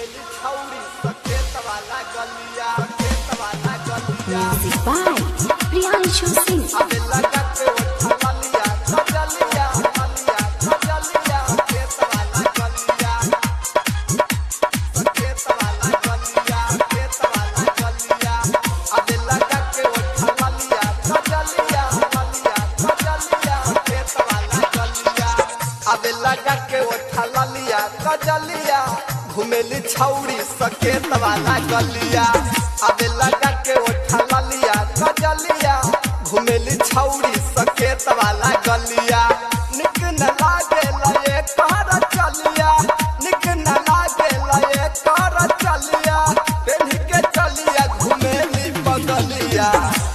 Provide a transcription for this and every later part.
Music by Priyanshu Singh. घुमेली छौरी सकेत वाला गलिया अबे लगा के ओठा ललिया गजलिया घुमेली छौरी सकेत वाला गलिया निक न लागे लए कर चलिया निक न लागे लए कर चलिया पेन्ह के चलिया घुमेली बगलिया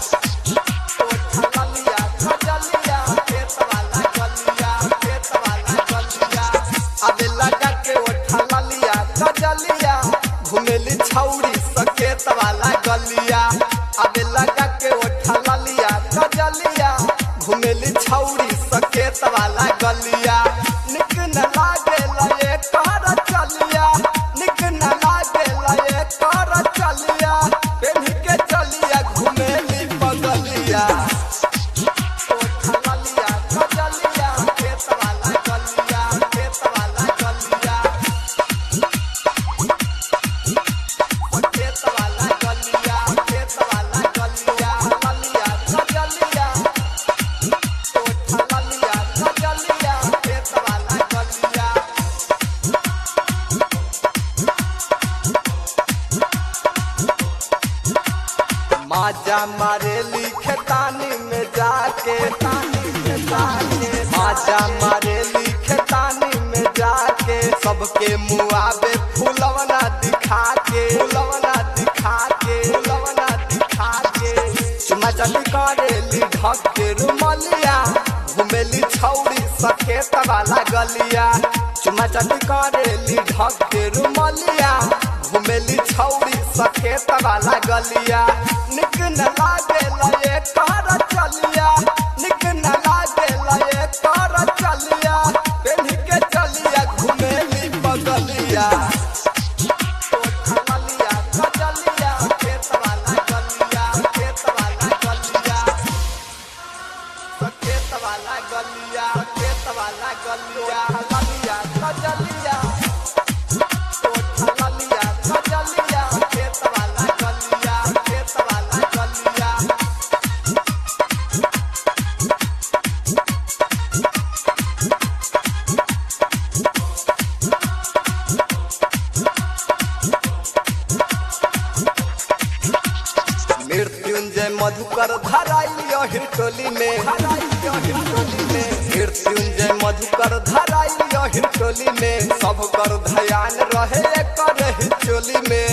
घुमेली छौरी सकेत वाला गलिया अबे लगा के ओठा ललिया गजलिया घुमेली छौरी सकेत वाला गलिया निक न लागे लए कर चलिया निक न लागे लए कर चलिया पेन्ह के चलिया घुमेली बगलिया माजा मारेली खेतानी में जाके माजा मारेली खेतानी में जाके सबके मुआबे फूलवना दिखा के चुमा जली करेली ढक के रुमलिया घुमेली छौरी सकेत वाला गलिया चुमा जली करेली ढक के रुमलिया घुमेली छौरी सकेत वाला गलिया निक न लागे लए कर चलिया निक न लागे लए कर चलिया पेन्ह के चलिया घुमेली बगलिया मृत्युंजय मधुकर धराइयो हिरटोली में मृत्युंजय मधुकर धराइयो हिरटोली में सब कर ध्यान रहे कर चोली में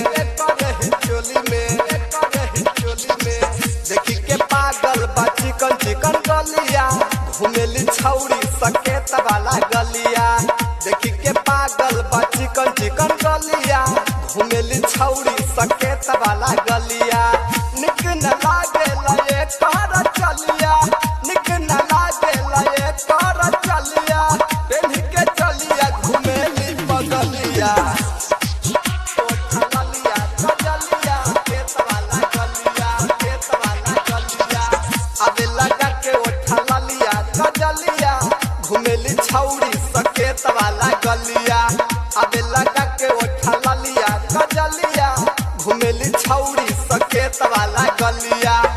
देखी के पागल बा चिकन चिकन गलिया घुमेली छौरी सकेत वाला गलिया देखी के पागल बा चिकन चिकन गलिया घुमेली छौरी सकेत वाला गलिया निक न लागे लए कर चलिया निक न लागे लए कर चलिया पेन्ह के चलिया घुमेली बगलिया अबे लगा के ओठा ललिया गजलिया घुमेली छौरी सकेत वाला गलिया अबे लगा के ओठा ललिया गजलिया घुमेली छौरी सकेत वाला गलिया।